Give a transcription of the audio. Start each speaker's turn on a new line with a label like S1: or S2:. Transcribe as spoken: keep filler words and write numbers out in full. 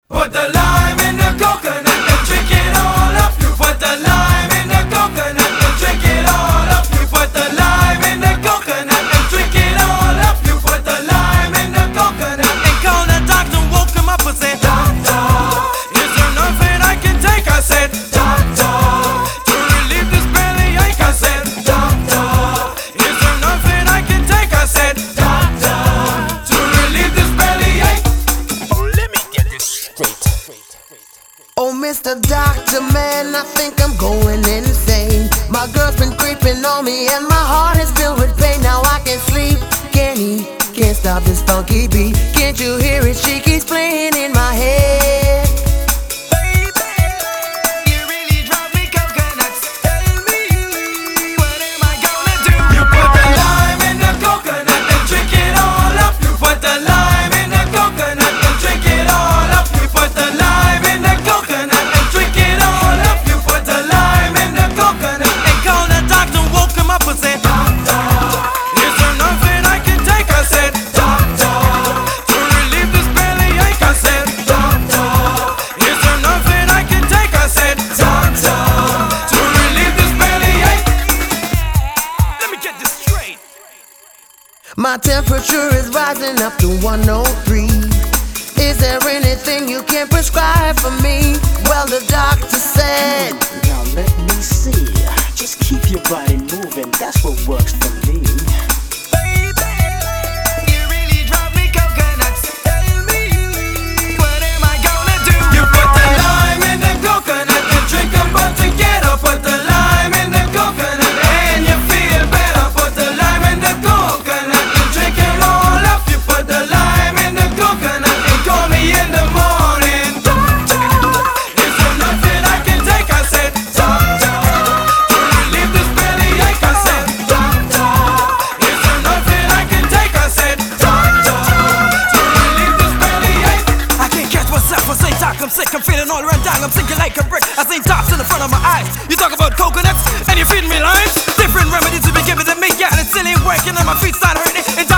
S1: Put the lime in the coconut and drink it all up. You put the lime in the coconut and drink it all up. You put the lime in the coconut and drink it all up. You put the lime in the coconut and call the doctor, woke him up and said, Doctor, is there nothing I can take? I said, Doctor, to relieve this bellyache. I said, Doctor, is there nothing I can take? I said, Doctor, to relieve this bellyache.
S2: Oh, let me get this straight.
S3: Oh, Mister Doctor, man, I think I'm going insane. My girl's been creeping on me and my heart is filled with pain. Now I can't sleep, can't eat, can't stop this funky beat. Can't you hear it? She keeps playing in my head.
S1: Baby, you really drive me coconuts. Tell me, what am I gonna do? You put the lime in the coconut and drink it all up. You put the lime in the coconut and drink it all up. You put the lime in the coconut and drink it all up. You put the lime in the coconut and call the doctor, woke him up and said, Doctor, is there nothing I can take? I said, Doctor, to relieve this bellyache. I said, Doctor, is there nothing I can take? I said, Doctor, to relieve this bellyache. Let me get this straight.
S3: My temperature is rising up to one oh three. Is there anything you can prescribe for me? Well, the doctor said,
S2: Now let me see. Just keep your body moving. That's what works for me.
S1: Baby, you really drive me coconuts. Tell me, what am I gonna do? You put the lime in the coconut and drink them both together. Put the lime in the coconut and you feel better. Put the lime in the coconut and drink it all up. You put the lime in the coconut and call me in the morning. Doctor, is there nothing I can take? I said, Doctor, to relieve this bellyache. I said, Doctor, is there nothing I can take? I said, Doctor, to relieve this bellyache. I can't catch myself. I say, Doc, I'm sick. I'm feeling all run down. I'm sinking like a brick. I see dots in the front of my eyes. You talk about coconuts and you're feeding me limes. Different remedies to be given to me. Yeah, and it's silly working and my feet start hurting. And